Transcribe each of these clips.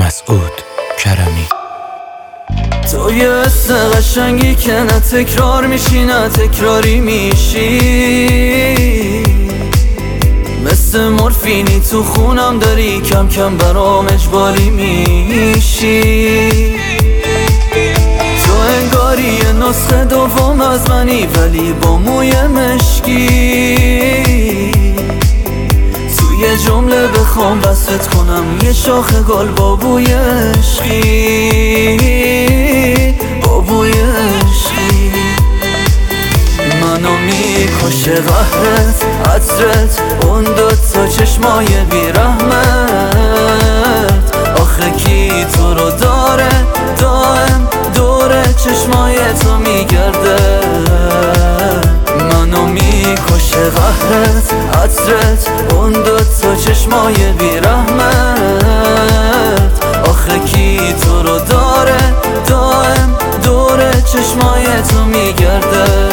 مسعود کرمی. تو یه حس قشنگی که نه تکرار میشی نه تکراری میشی، مثل مورفینی تو خونم داری، کم کم برام اجباری میشی. تو انگاری یه نسخه دوم از منی ولی با موی مشکی. تو یه جمله بخوام وصفت کنم، یه شاخ گل با بوی عشقی، با بوی عشقی. منو میکشه قهرت، عطرت، اون دوتا چشمای بیرحمت. آخه کی تو رو داره دائم دوره چشمای تو میگرده. منو میکشه قهرت، عطرت، اون دوتا چشمای بیرحمت. آخه کی تو رو داره دائم دوره چشمای تو میگرده.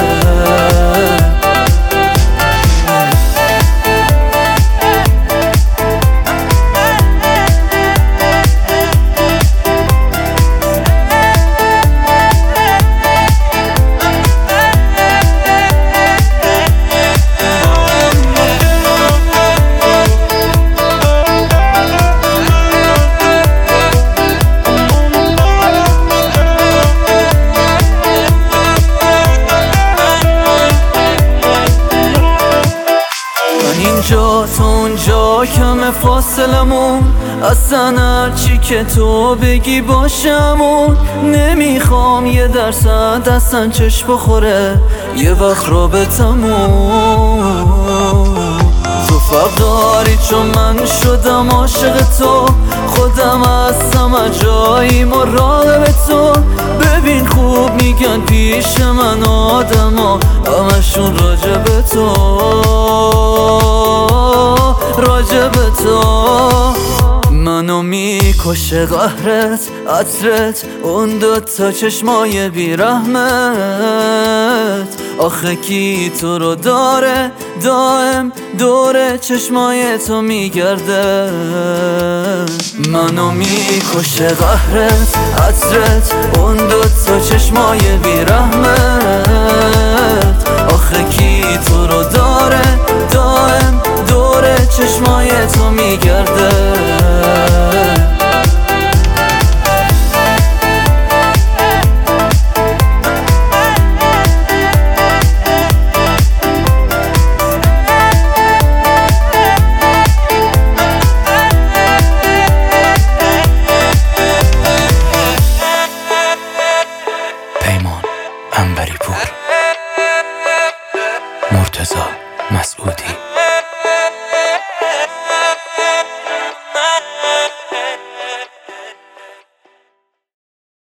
اینجا تو اونجا کم فاصلمون، اصلا هرچی که تو بگی باشمون. نمیخوام یه درصد اصلا چشم بخوره یه وقت رابطمون. تو فرق داری چون من شدم عاشق تو، خودم هستم جایی مراقب تو. ببین خوب میگن پیش من آدما همشون راجب تو، راجب تو. منو میکشه قهرت، عطرت، اون دوتا چشمای بیرحمت. آخه کی تو رو داره دائم دوره چشمای تو میگرده. منو میکشه قهرت، عطرت، اون دوتا چشمای بیرحمت. آخه کی تو رو داره دائم دوره چشمای تو میگرده. انبری پور، مرتضی مسعودی.